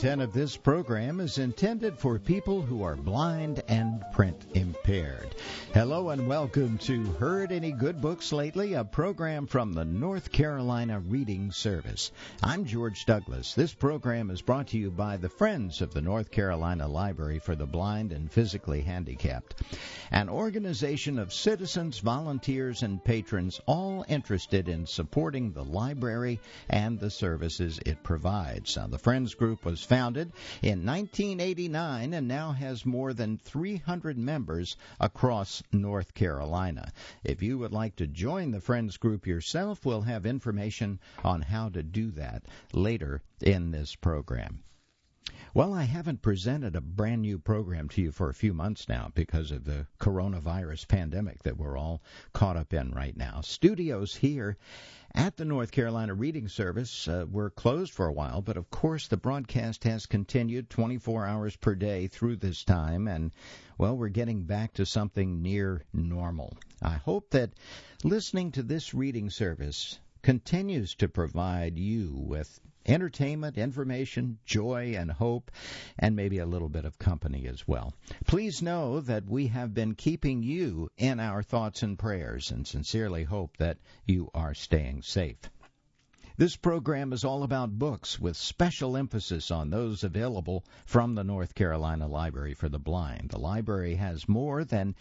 content of this program is intended for people who are blind and print impaired. Hello and welcome to Heard Any Good Books Lately, a program from the North Carolina Reading Service. I'm George Douglas. This program is brought to you by the Friends of the North Carolina Library for the Blind and Physically Handicapped, an organization of citizens, volunteers, and patrons all interested in supporting the library and the services it provides. Now, the Friends Group was founded in 1989 and now has more than 300 members across North Carolina. If you would like to join the Friends Group yourself, we'll have information on how to do that later in this program. Well, I haven't presented a brand new program to you for a few months now because of the coronavirus pandemic that we're all caught up in right now. Studios here at the North Carolina Reading Service were closed for a while, but of course the broadcast has continued 24 hours per day through this time, and, well, we're getting back to something near normal. I hope that listening to this reading service continues to provide you with entertainment, information, joy, and hope, and maybe a little bit of company as well. Please know that we have been keeping you in our thoughts and prayers and sincerely hope that you are staying safe. This program is all about books with special emphasis on those available from the North Carolina Library for the Blind. The library has more than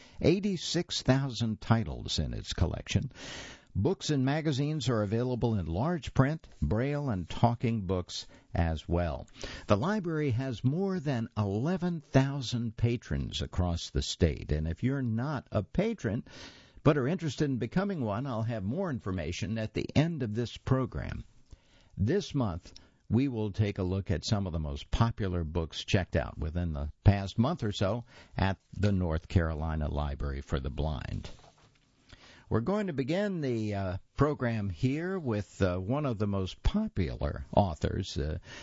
86,000 titles in its collection. Books and magazines are available in large print, braille, and talking books as well. The library has more than 11,000 patrons across the state, and if you're not a patron but are interested in becoming one, I'll have more information at the end of this program. This month, we will take a look at some of the most popular books checked out within the past month or so at the North Carolina Library for the Blind. We're going to begin the program here with one of the most popular authors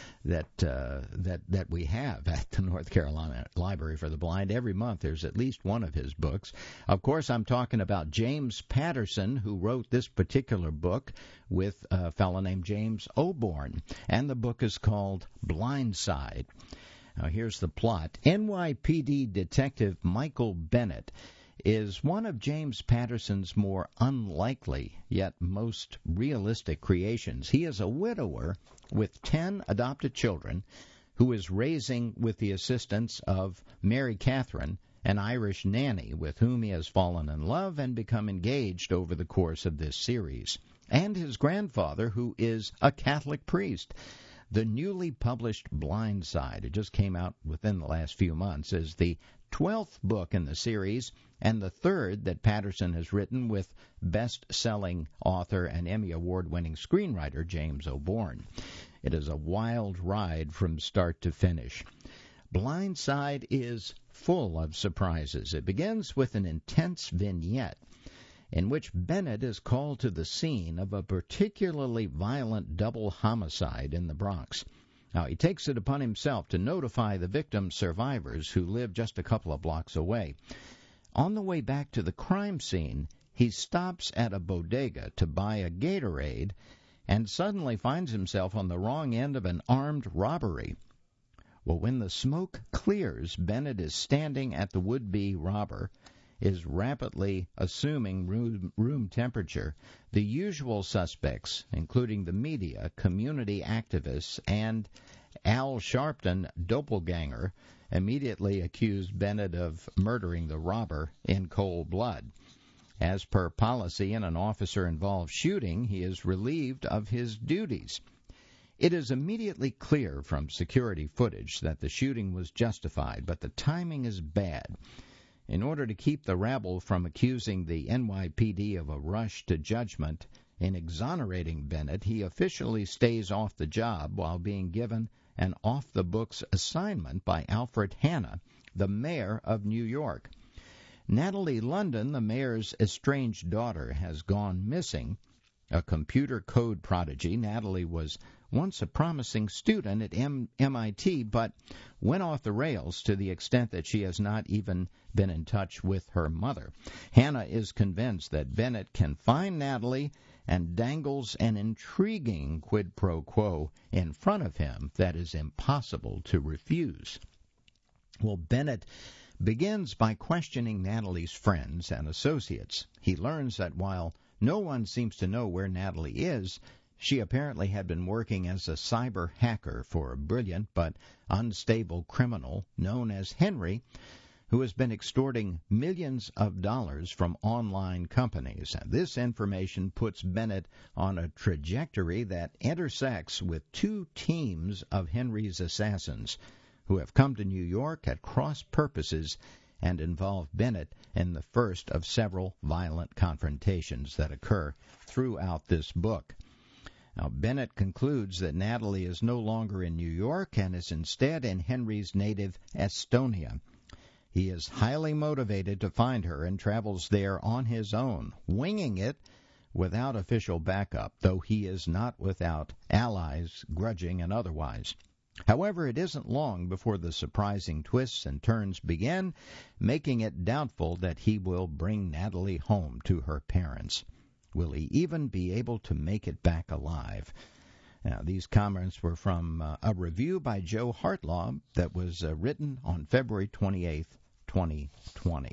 that we have at the North Carolina Library for the Blind. Every month there's at least one of his books. Of course, I'm talking about James Patterson, who wrote this particular book with a fellow named James Oborn, and the book is called Blindside. Now, here's the plot. NYPD Detective Michael Bennett is one of James Patterson's more unlikely yet most realistic creations. He is a widower with 10 adopted children who is raising with the assistance of Mary Catherine, an Irish nanny with whom he has fallen in love and become engaged over the course of this series, and his grandfather, who is a Catholic priest. The newly published Blindside, it just came out within the last few months, is the 12th book in the series and the third that Patterson has written with best-selling author and Emmy Award-winning screenwriter James Oborn. It is a wild ride from start to finish. Blindside is full of surprises. It begins with an intense vignette in which Bennett is called to the scene of a particularly violent double homicide in the Bronx. Now, he takes it upon himself to notify the victim's survivors who live just a couple of blocks away. On the way back to the crime scene, he stops at a bodega to buy a Gatorade and suddenly finds himself on the wrong end of an armed robbery. Well, when the smoke clears, Bennett is standing at the would-be robber, is rapidly assuming room temperature. The usual suspects, including the media, community activists, and Al Sharpton, doppelganger, immediately accused Bennett of murdering the robber in cold blood. As per policy in an officer-involved shooting, he is relieved of his duties. It is immediately clear from security footage that the shooting was justified, but the timing is bad. In order to keep the rabble from accusing the NYPD of a rush to judgment in exonerating Bennett, he officially stays off the job while being given an off-the-books assignment by Alfred Hanna, the mayor of New York. Natalie London, the mayor's estranged daughter, has gone missing. A computer code prodigy, Natalie was once a promising student at MIT, but went off the rails to the extent that she has not even been in touch with her mother. Hannah is convinced that Bennett can find Natalie and dangles an intriguing quid pro quo in front of him that is impossible to refuse. Well, Bennett begins by questioning Natalie's friends and associates. He learns that while no one seems to know where Natalie is, she apparently had been working as a cyber hacker for a brilliant but unstable criminal known as Henry, who has been extorting millions of dollars from online companies. And this information puts Bennett on a trajectory that intersects with two teams of Henry's assassins who have come to New York at cross purposes and involve Bennett in the first of several violent confrontations that occur throughout this book. Now, Bennett concludes that Natalie is no longer in New York and is instead in Henry's native Estonia. He is highly motivated to find her and travels there on his own, winging it without official backup, though he is not without allies, grudging and otherwise. However, it isn't long before the surprising twists and turns begin, making it doubtful that he will bring Natalie home to her parents. Will he even be able to make it back alive? Now, these comments were from a review by Joe Hartlaub that was written on February 28th, 2020.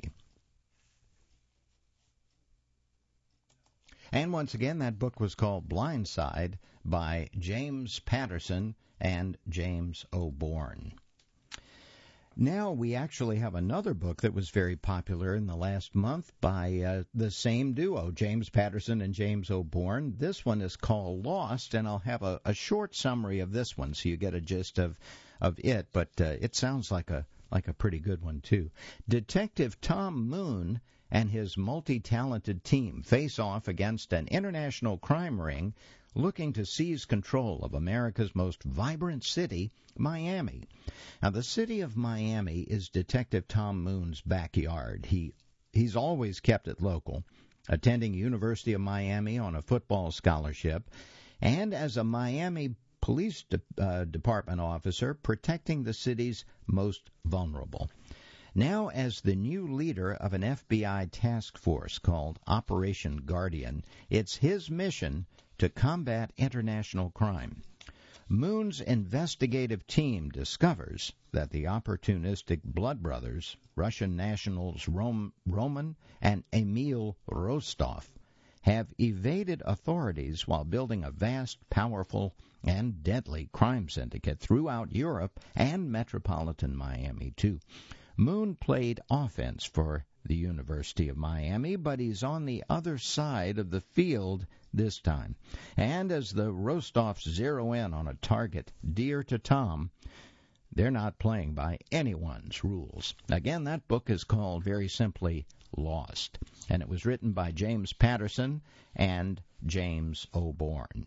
And once again, that book was called Blindside by James Patterson and James O'Born. Now we actually have another book that was very popular in the last month by the same duo, James Patterson and James O'Born. This one is called Lost, and I'll have a short summary of this one so you get a gist of it, but it sounds like a pretty good one, too. Detective Tom Moon and his multi-talented team face off against an international crime ring looking to seize control of America's most vibrant city, Miami. Now, the city of Miami is Detective Tom Moon's backyard. He's always kept it local, attending University of Miami on a football scholarship, and as a Miami Police Department officer protecting the city's most vulnerable. Now, as the new leader of an FBI task force called Operation Guardian, it's his mission to combat international crime. Moon's investigative team discovers that the opportunistic blood brothers, Russian nationals Roman and Emil Rostov, have evaded authorities while building a vast, powerful, and deadly crime syndicate throughout Europe and metropolitan Miami, too. Moon played offense for the University of Miami, but he's on the other side of the field this time. And as the Rostovs zero in on a target dear to Tom, they're not playing by anyone's rules. Again, that book is called, very simply, Lost, and it was written by James Patterson and James O'Born.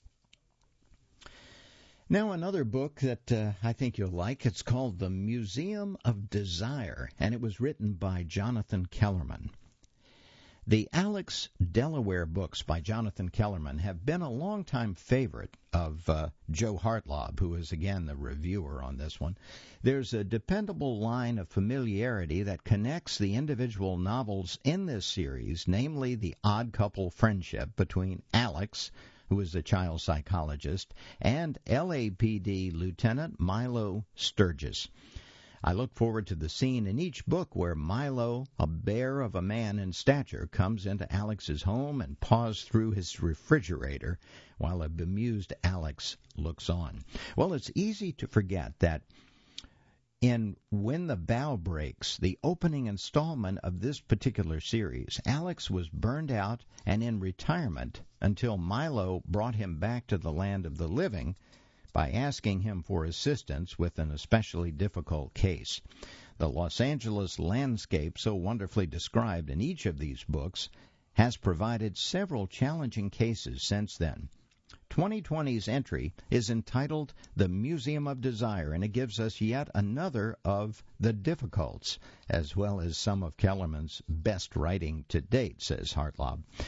Now, another book that I think you'll like, it's called The Museum of Desire, and it was written by Jonathan Kellerman. The Alex Delaware books by Jonathan Kellerman have been a longtime favorite of Joe Hartlaub, who is, again, the reviewer on this one. There's a dependable line of familiarity that connects the individual novels in this series, namely the odd couple friendship between Alex, who is a child psychologist, and LAPD Lieutenant Milo Sturgis. I look forward to the scene in each book where Milo, a bear of a man in stature, comes into Alex's home and paws through his refrigerator while a bemused Alex looks on. Well, it's easy to forget that in When the Bow Breaks, the opening installment of this particular series, Alex was burned out and in retirement until Milo brought him back to the land of the living by asking him for assistance with an especially difficult case. The Los Angeles landscape, so wonderfully described in each of these books, has provided several challenging cases since then. 2020's entry is entitled The Museum of Desire, and it gives us yet another of the difficulties, as well as some of Kellerman's best writing to date, says Hartlaub.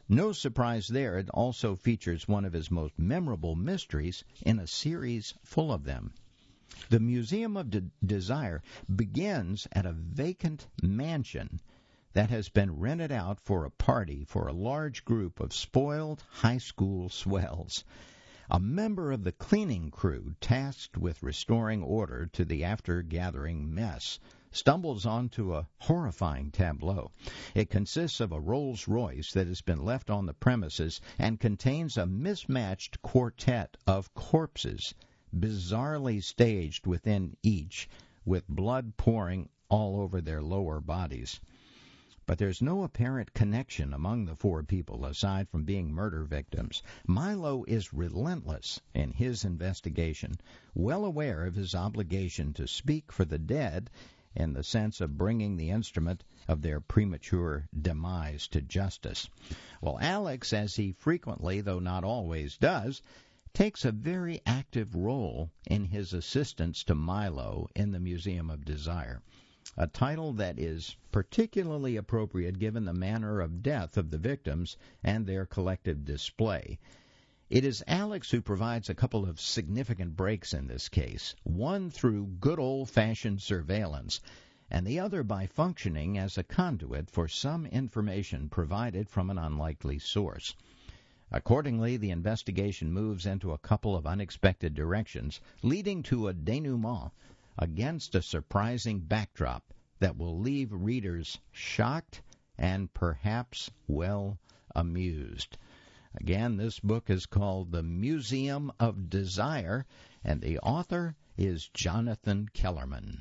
No surprise there, it also features one of his most memorable mysteries in a series full of them. The Museum of Desire begins at a vacant mansion that has been rented out for a party for a large group of spoiled high school swells. A member of the cleaning crew tasked with restoring order to the after-gathering mess stumbles onto a horrifying tableau. It consists of a Rolls-Royce that has been left on the premises and contains a mismatched quartet of corpses, bizarrely staged within each, with blood pouring all over their lower bodies. But there's no apparent connection among the four people aside from being murder victims. Milo is relentless in his investigation, well aware of his obligation to speak for the dead in the sense of bringing the instrument of their premature demise to justice. Well, Alex, as he frequently, though not always, does, takes a very active role in his assistance to Milo in the Museum of Desire, a title that is particularly appropriate given the manner of death of the victims and their collective display. It is Alex who provides a couple of significant breaks in this case, one through good old-fashioned surveillance, and the other by functioning as a conduit for some information provided from an unlikely source. Accordingly, the investigation moves into a couple of unexpected directions, leading to a denouement against a surprising backdrop that will leave readers shocked and perhaps well amused. Again, this book is called The Museum of Desire, and the author is Jonathan Kellerman.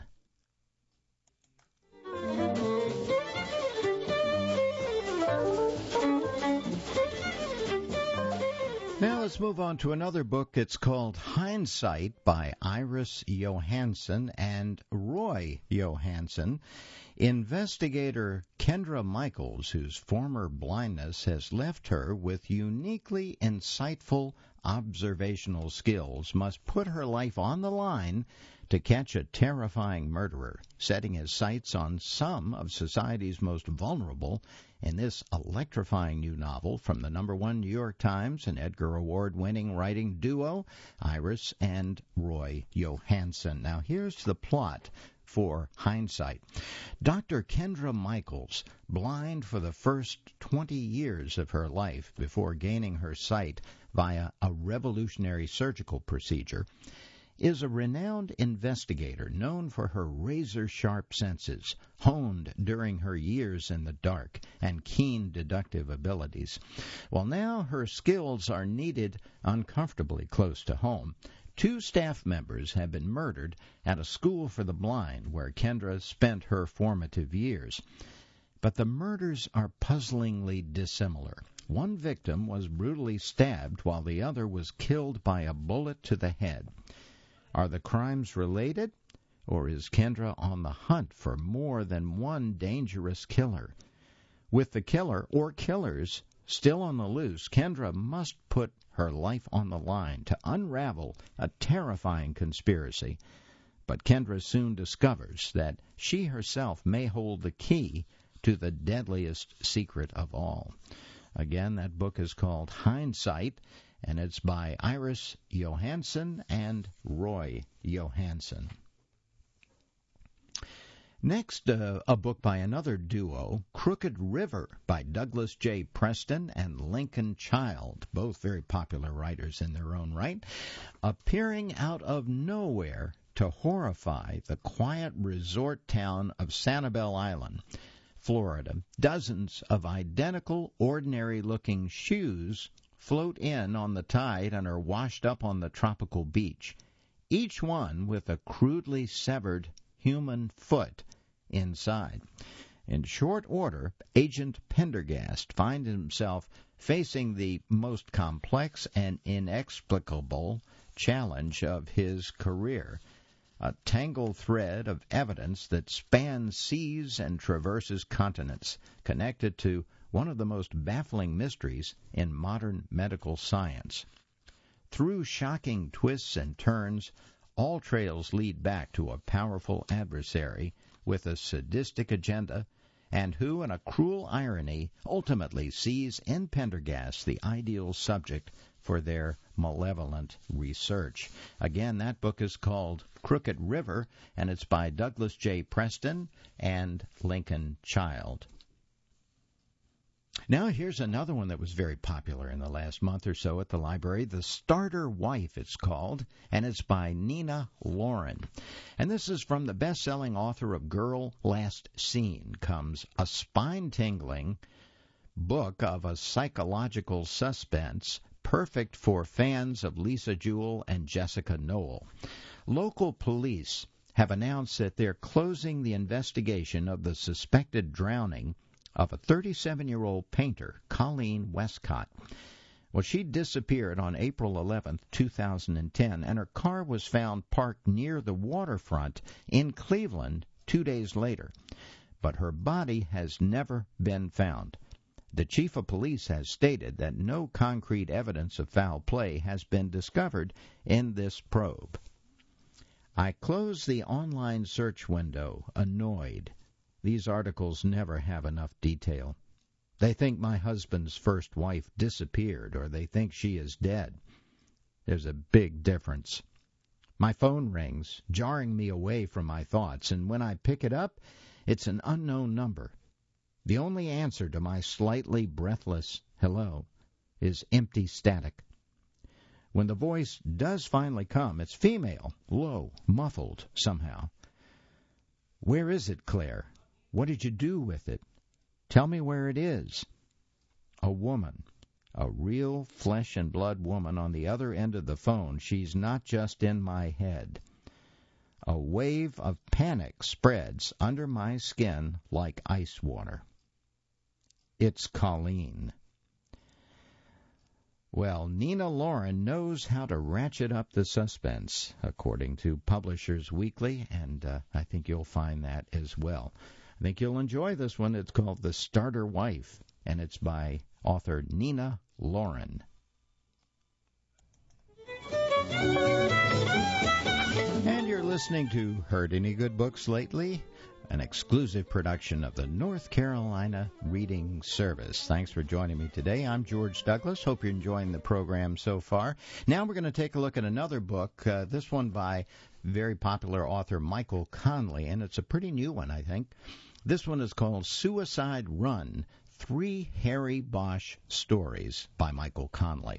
Now let's move on to another book. It's called Hindsight by Iris Johansen and Roy Johansen. Investigator Kendra Michaels, whose former blindness has left her with uniquely insightful observational skills, must put her life on the line to catch a terrifying murderer, setting his sights on some of society's most vulnerable in this electrifying new novel from the #1 New York Times and Edgar Award-winning writing duo, Iris and Roy Johansen. Now here's the plot for Hindsight. Dr. Kendra Michaels, blind for the first 20 years of her life before gaining her sight via a revolutionary surgical procedure, is a renowned investigator known for her razor-sharp senses, honed during her years in the dark, and keen deductive abilities. Well, now her skills are needed uncomfortably close to home. 2 staff members have been murdered at a school for the blind where Kendra spent her formative years. But the murders are puzzlingly dissimilar. One victim was brutally stabbed while the other was killed by a bullet to the head. Are the crimes related, or is Kendra on the hunt for more than one dangerous killer? With the killer or killers still on the loose, Kendra must put her life on the line to unravel a terrifying conspiracy. But Kendra soon discovers that she herself may hold the key to the deadliest secret of all. Again, that book is called Hindsight, and it's by Iris Johansen and Roy Johansen. Next, a book by another duo, Crooked River, by Douglas J. Preston and Lincoln Child, both very popular writers in their own right, appearing out of nowhere to horrify the quiet resort town of Sanibel Island, Florida. Dozens of identical, ordinary-looking shoes float in on the tide and are washed up on the tropical beach, each one with a crudely severed human foot inside. In short order, Agent Pendergast finds himself facing the most complex and inexplicable challenge of his career, a tangled thread of evidence that spans seas and traverses continents, connected to one of the most baffling mysteries in modern medical science. Through shocking twists and turns, all trails lead back to a powerful adversary with a sadistic agenda and who, in a cruel irony, ultimately sees in Pendergast the ideal subject for their malevolent research. Again, that book is called Crooked River, and it's by Douglas J. Preston and Lincoln Child. Now here's another one that was very popular in the last month or so at the library. The Starter Wife, it's called, and it's by Nina Loren. And this is from the best-selling author of Girl Last Seen, comes a spine-tingling book of a psychological suspense perfect for fans of Lisa Jewell and Jessica Knoll. Local police have announced that they're closing the investigation of the suspected drowning of a 37-year-old painter, Colleen Westcott. Well, she disappeared on April 11, 2010, and her car was found parked near the waterfront in Cleveland 2 days later. But her body has never been found. The chief of police has stated that no concrete evidence of foul play has been discovered in this probe. I close the online search window, annoyed. These articles never have enough detail. They think my husband's first wife disappeared, or they think she is dead. There's a big difference. My phone rings, jarring me away from my thoughts, and when I pick it up, it's an unknown number. The only answer to my slightly breathless hello is empty static. When the voice does finally come, it's female, low, muffled somehow. Where is it, Claire? What did you do with it? Tell me where it is. A woman, a real flesh and blood woman on the other end of the phone. She's not just in my head. A wave of panic spreads under my skin like ice water. It's Colleen. Well, Nina Loren knows how to ratchet up the suspense, according to Publishers Weekly, and I think you'll find that as well. I think you'll enjoy this one. It's called The Starter Wife, and it's by author Nina Loren. And you're listening to Heard Any Good Books Lately? An exclusive production of the North Carolina Reading Service. Thanks for joining me today. I'm George Douglas. Hope you're enjoying the program so far. Now we're going to take a look at another book, this one by very popular author Michael Connelly, and it's a pretty new one, I think. This one is called Suicide Run, 3 Harry Bosch Stories by Michael Connelly.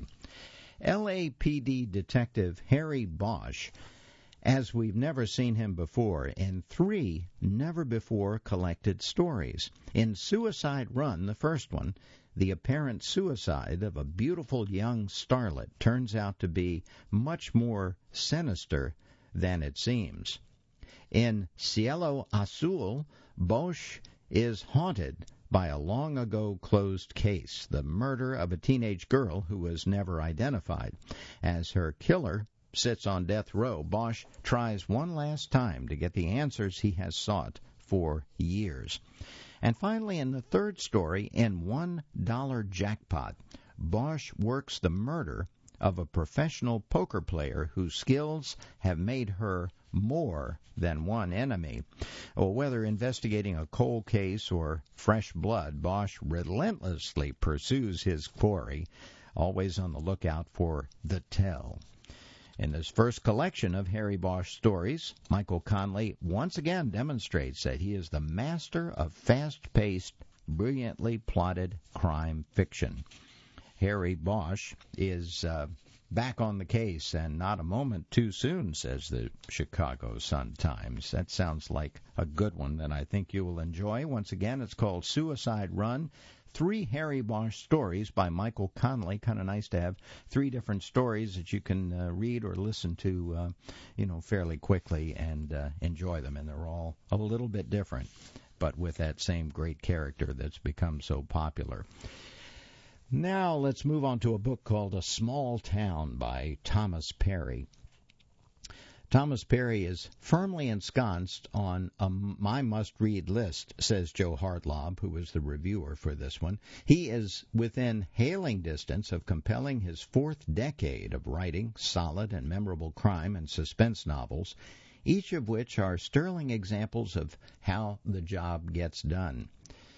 LAPD detective Harry Bosch, as we've never seen him before, in 3 never-before collected stories. In Suicide Run, the first one, the apparent suicide of a beautiful young starlet turns out to be much more sinister than it seems. In Cielo Azul, Bosch is haunted by a long-ago closed case, the murder of a teenage girl who was never identified. As her killer sits on death row, Bosch tries one last time to get the answers he has sought for years. And finally, in the third story, in $1 Jackpot, Bosch works the murder of a professional poker player whose skills have made her more than one enemy. Well, whether investigating a cold case or fresh blood, Bosch relentlessly pursues his quarry, always on the lookout for the tell. In this first collection of Harry Bosch stories, Michael Connelly once again demonstrates that he is the master of fast-paced, brilliantly plotted crime fiction. Harry Bosch is back on the case, and not a moment too soon, says the Chicago Sun-Times. That sounds like a good one that I think you will enjoy. Once again, it's called Suicide Run, 3 Harry Bosch stories by Michael Connelly. Kind of nice to have 3 different stories that you can read or listen to, fairly quickly and enjoy them. And they're all a little bit different, but with that same great character that's become so popular. Now let's move on to a book called A Small Town by Thomas Perry. Thomas Perry is firmly ensconced on my must-read list, says Joe Hardlob, who was the reviewer for this one. He is within hailing distance of compelling his 4th decade of writing solid and memorable crime and suspense novels, each of which are sterling examples of how the job gets done.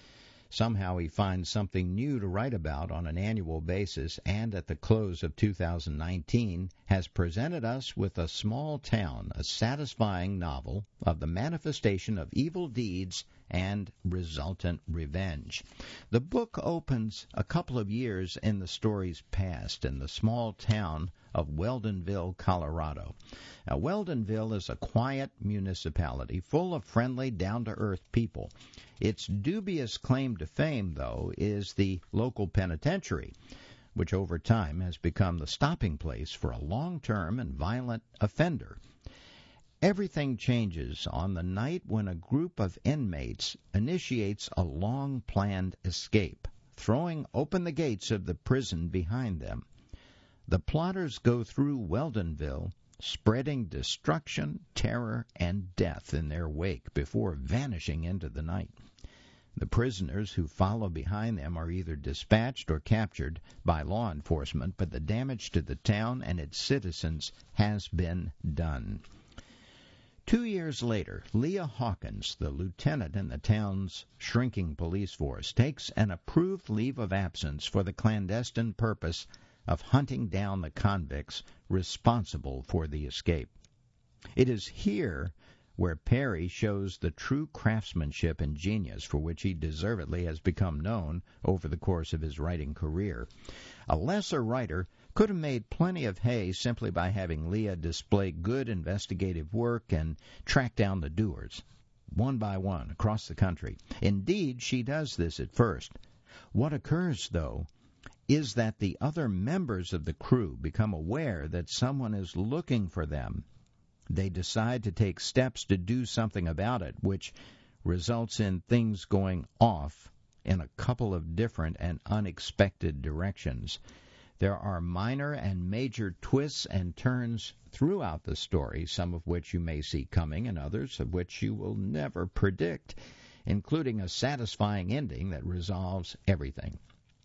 Somehow he finds something new to write about on an annual basis, and at the close of 2019 has presented us with A Small Town, a satisfying novel of the manifestation of evil deeds and resultant revenge. The book opens a couple of years in the story's past in the small town of Weldonville, Colorado. Now, Weldonville is a quiet municipality full of friendly, down-to-earth people. Its dubious claim to fame, though, is the local penitentiary, which over time has become the stopping place for a long-term and violent offender. Everything changes on the night when a group of inmates initiates a long-planned escape, throwing open the gates of the prison behind them. The plotters go through Weldonville, spreading destruction, terror, and death in their wake before vanishing into the night. The prisoners who follow behind them are either dispatched or captured by law enforcement, but the damage to the town and its citizens has been done. 2 years later, Leah Hawkins, the lieutenant in the town's shrinking police force, takes an approved leave of absence for the clandestine purpose of hunting down the convicts responsible for the escape. It is here where Perry shows the true craftsmanship and genius for which he deservedly has become known over the course of his writing career. A lesser writer could have made plenty of hay simply by having Leah display good investigative work and track down the doers, one by one, across the country. Indeed, she does this at first. What occurs, though, is that the other members of the crew become aware that someone is looking for them. They decide to take steps to do something about it, which results in things going off in a couple of different and unexpected directions. There are minor and major twists and turns throughout the story, some of which you may see coming and others of which you will never predict, including a satisfying ending that resolves everything.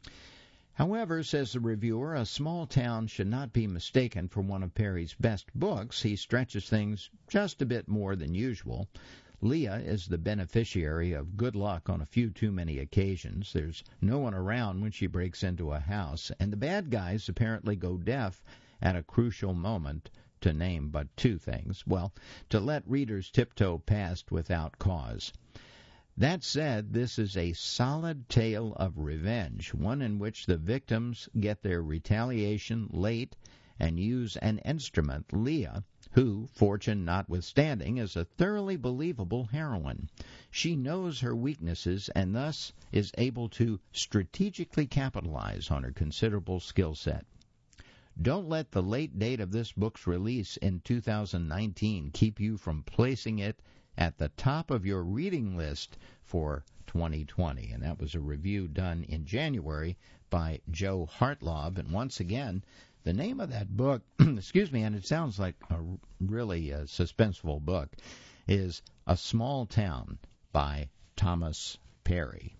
However, says the reviewer, A Small Town should not be mistaken for one of Perry's best books. He stretches things just a bit more than usual. Leah is the beneficiary of good luck on a few too many occasions. There's no one around when she breaks into a house, and the bad guys apparently go deaf at a crucial moment, to name but two things. Well, to let readers tiptoe past without cause. That said, this is a solid tale of revenge, one in which the victims get their retaliation late and use an instrument, Leah, who, fortune notwithstanding, is a thoroughly believable heroine. She knows her weaknesses and thus is able to strategically capitalize on her considerable skill set. Don't let the late date of this book's release in 2019 keep you from placing it at the top of your reading list for 2020. And that was a review done in January by Joe Hartlaub. And once again, the name of that book, excuse me, and it sounds like a really suspenseful book, is A Small Town by Thomas Perry.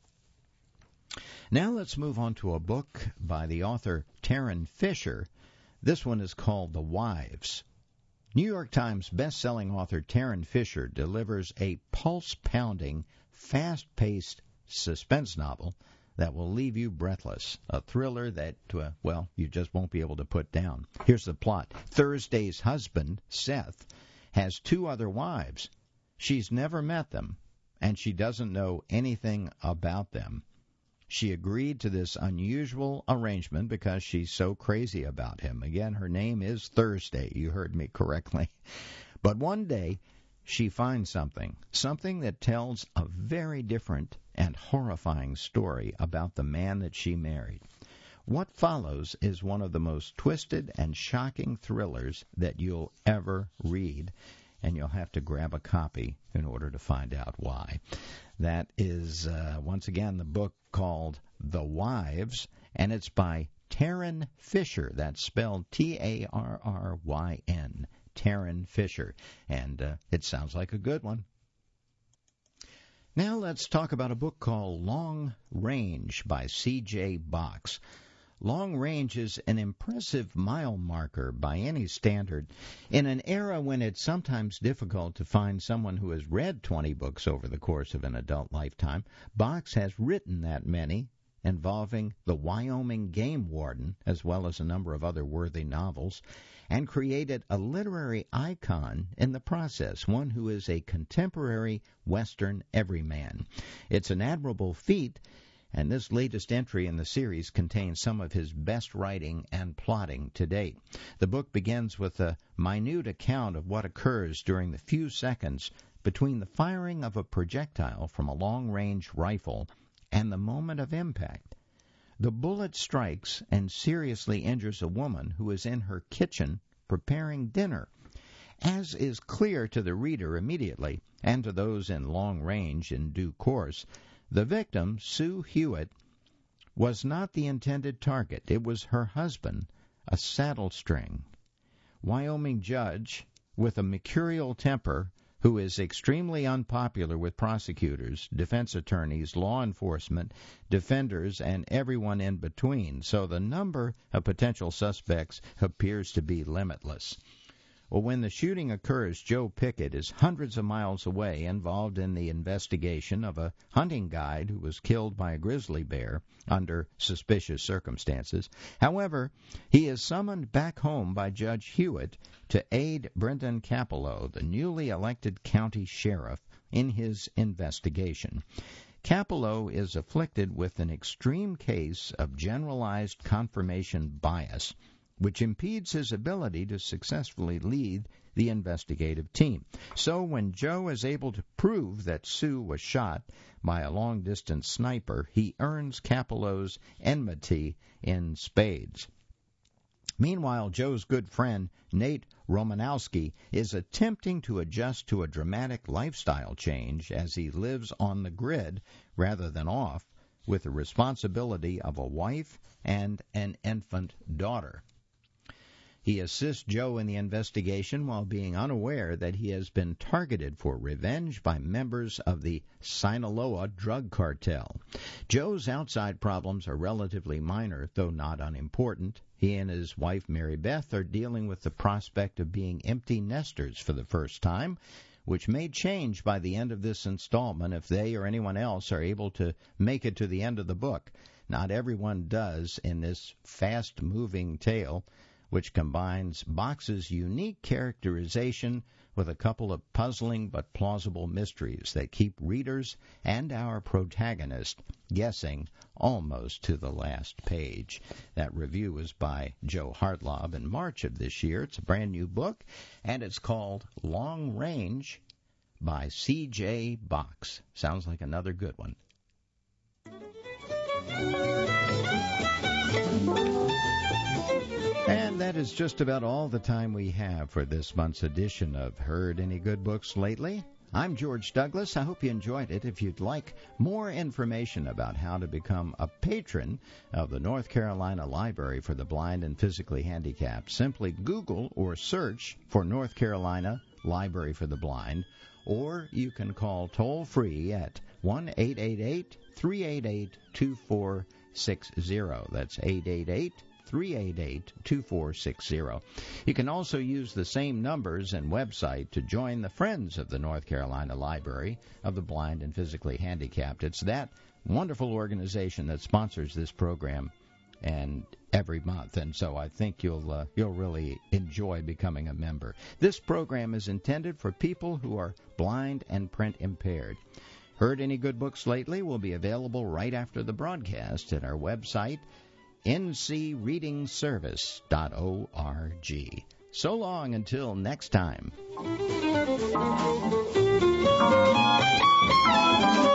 Now let's move on to a book by the author Tarryn Fisher. This one is called The Wives. New York Times best-selling author Tarryn Fisher delivers a pulse-pounding, fast-paced suspense novel that will leave you breathless, a thriller that, you just won't be able to put down. Here's the plot. Thursday's husband, Seth, has two other wives. She's never met them, and she doesn't know anything about them. She agreed to this unusual arrangement because she's so crazy about him. Again, her name is Thursday. You heard me correctly. But one day, she finds something that tells a very different and horrifying story about the man that she married. What follows is one of the most twisted and shocking thrillers that you'll ever read, and you'll have to grab a copy in order to find out why. That is, once again, the book called The Wives, and it's by Tarryn Fisher. That's spelled Tarryn, Tarryn Fisher, and it sounds like a good one. Now let's talk about a book called Long Range by C.J. Box. Long Range is an impressive mile marker by any standard. In an era when it's sometimes difficult to find someone who has read 20 books over the course of an adult lifetime, Box has written that many, involving the Wyoming game warden, as well as a number of other worthy novels, and created a literary icon in the process, one who is a contemporary Western everyman. It's an admirable feat, and this latest entry in the series contains some of his best writing and plotting to date. The book begins with a minute account of what occurs during the few seconds between the firing of a projectile from a long-range rifle and the moment of impact. The bullet strikes and seriously injures a woman who is in her kitchen preparing dinner. As is clear to the reader immediately, and to those in long range in due course, the victim, Sue Hewitt, was not the intended target. It was her husband, a saddle string. Wyoming judge with a mercurial temper, who is extremely unpopular with prosecutors, defense attorneys, law enforcement, defenders, and everyone in between, so the number of potential suspects appears to be limitless. Well, when the shooting occurs, Joe Pickett is hundreds of miles away, involved in the investigation of a hunting guide who was killed by a grizzly bear under suspicious circumstances. However, he is summoned back home by Judge Hewitt to aid Brendan Capello, the newly elected county sheriff, in his investigation. Capello is afflicted with an extreme case of generalized confirmation bias, which impedes his ability to successfully lead the investigative team. So when Joe is able to prove that Sue was shot by a long-distance sniper, he earns Capello's enmity in spades. Meanwhile, Joe's good friend, Nate Romanowski, is attempting to adjust to a dramatic lifestyle change as he lives on the grid rather than off, with the responsibility of a wife and an infant daughter. He assists Joe in the investigation while being unaware that he has been targeted for revenge by members of the Sinaloa drug cartel. Joe's outside problems are relatively minor, though not unimportant. He and his wife, Mary Beth, are dealing with the prospect of being empty nesters for the first time, which may change by the end of this installment if they or anyone else are able to make it to the end of the book. Not everyone does in this fast-moving tale, which combines Box's unique characterization with a couple of puzzling but plausible mysteries that keep readers and our protagonist guessing almost to the last page. That review was by Joe Hartlaub in March of this year. It's a brand new book, and it's called Long Range by C.J. Box. Sounds like another good one. And that is just about all the time we have for this month's edition of Heard Any Good Books Lately? I'm George Douglas. I hope you enjoyed it. If you'd like more information about how to become a patron of the North Carolina Library for the Blind and Physically Handicapped, simply Google or search for North Carolina Library for the Blind, or you can call toll-free at 1-888-388-2460. That's 888-388-2460. You can also use the same numbers and website to join the Friends of the North Carolina Library of the Blind and Physically Handicapped. It's that wonderful organization that sponsors this program and every month, and so I think you'll really enjoy becoming a member. This program is intended for people who are blind and print impaired. Heard Any Good Books Lately will be available right after the broadcast at our website, ncreadingservice.org. So long until next time.